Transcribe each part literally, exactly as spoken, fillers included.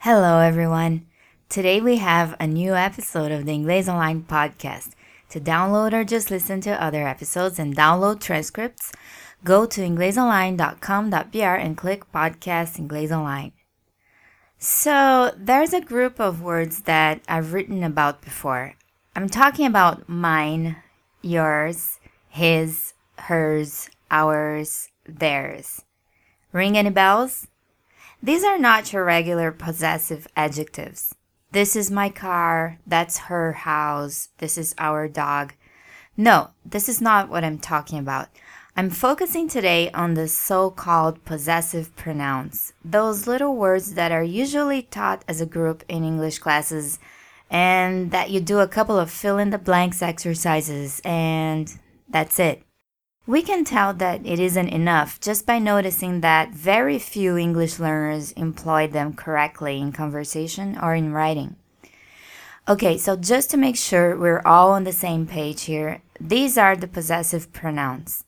Hello, everyone. Today we have a new episode of the Inglês Online podcast. To download or just listen to other episodes and download transcripts, go to inglês online dot com dot b r and click Podcast Inglês Online. So, there's a group of words that I've written about before. I'm talking about mine, yours, his, hers, ours, theirs. Ring any bells? These are not your regular possessive adjectives. This is my car, that's her house, this is our dog. No, this is not what I'm talking about. I'm focusing today on the so-called possessive pronouns, those little words that are usually taught as a group in English classes and that you do a couple of fill-in-the-blanks exercises and that's it. We can tell that it isn't enough just by noticing that very few English learners employ them correctly in conversation or in writing. Okay, so just to make sure we're all on the same page here, these are the possessive pronouns.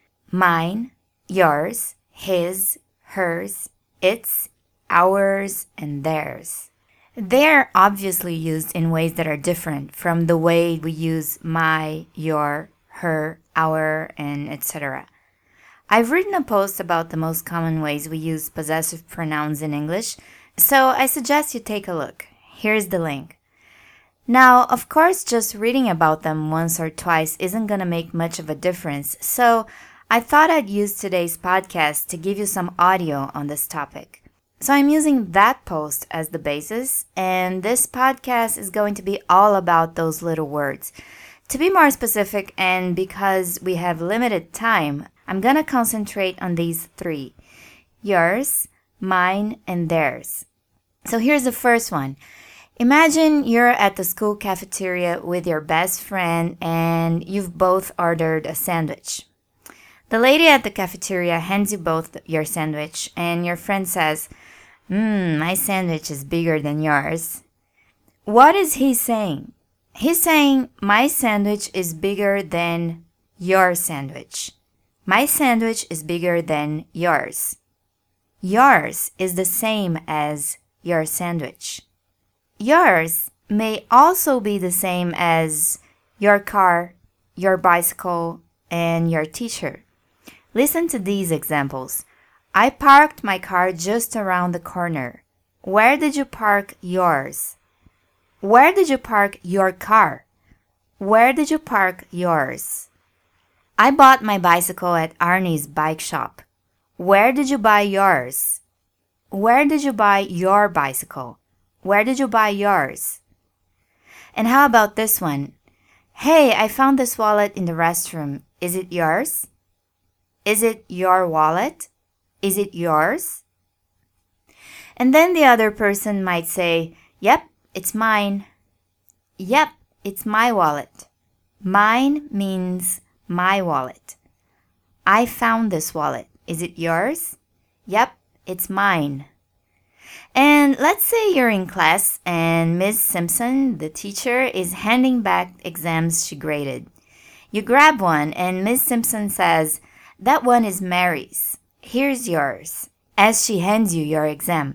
Mine, yours, his, hers, its, ours, and theirs. They're obviously used in ways that are different from the way we use my, your, her, our, and et cetera. I've written a post about the most common ways we use possessive pronouns in English, so I suggest you take a look. Here's the link. Now, of course, just reading about them once or twice isn't going to make much of a difference, so I thought I'd use today's podcast to give you some audio on this topic. So I'm using that post as the basis, and this podcast is going to be all about those little words. To be more specific, and because we have limited time, I'm going to concentrate on these three. Yours, mine, and theirs. So here's the first one. Imagine you're at the school cafeteria with your best friend and you've both ordered a sandwich. The lady at the cafeteria hands you both your sandwich and your friend says, Mmm, my sandwich is bigger than yours. What is he saying? He's saying, my sandwich is bigger than your sandwich. My sandwich is bigger than yours. Yours is the same as your sandwich. Yours may also be the same as your car, your bicycle, and your teacher. Listen to these examples. I parked my car just around the corner. Where did you park yours? Where did you park your car? Where did you park yours? I bought my bicycle at Arnie's bike shop. Where did you buy yours? Where did you buy your bicycle? Where did you buy yours? And how about this one? Hey, I found this wallet in the restroom. Is it yours? Is it your wallet? Is it yours? And then the other person might say, Yep, it's mine. Yep, it's my wallet. Mine means my wallet. I found this wallet. Is it yours? Yep, it's mine. And let's say you're in class and Miss Simpson, the teacher, is handing back exams she graded. You grab one and Miss Simpson says, That one is Mary's. Here's yours, as she hands you your exam.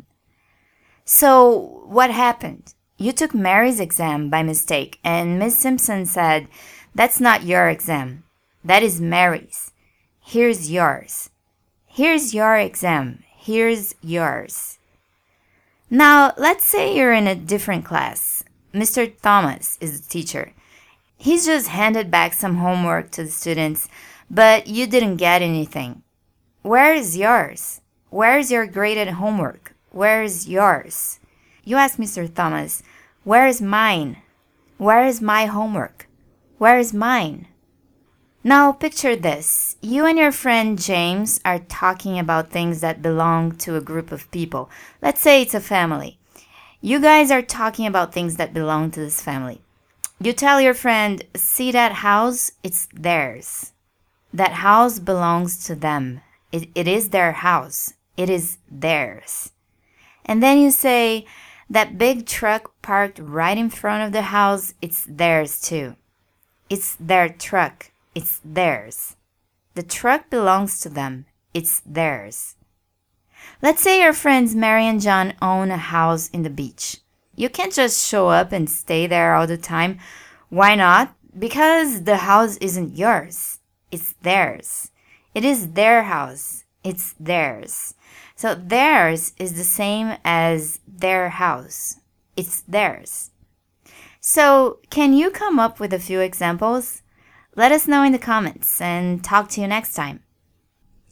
So, what happened? You took Mary's exam by mistake, and Miss Simpson said, That's not your exam. That is Mary's. Here's yours. Here's your exam. Here's yours. Now, let's say you're in a different class. Mister Thomas is the teacher. He's just handed back some homework to the students, but you didn't get anything. Where is yours? Where is your graded homework? Where is yours? You ask Mister Thomas, Where is mine? Where is my homework? Where is mine? Now picture this. You and your friend James are talking about things that belong to a group of people. Let's say it's a family. You guys are talking about things that belong to this family. You tell your friend, See that house? It's theirs. That house belongs to them. It, it is their house. It is theirs. And then you say, That big truck parked right in front of the house, it's theirs too. It's their truck. It's theirs. The truck belongs to them. It's theirs. Let's say your friends Mary and John own a house in the beach. You can't just show up and stay there all the time. Why not? Because the house isn't yours. It's theirs. It is their house. It's theirs. So theirs is the same as their house. It's theirs. So can you come up with a few examples? Let us know in the comments and talk to you next time.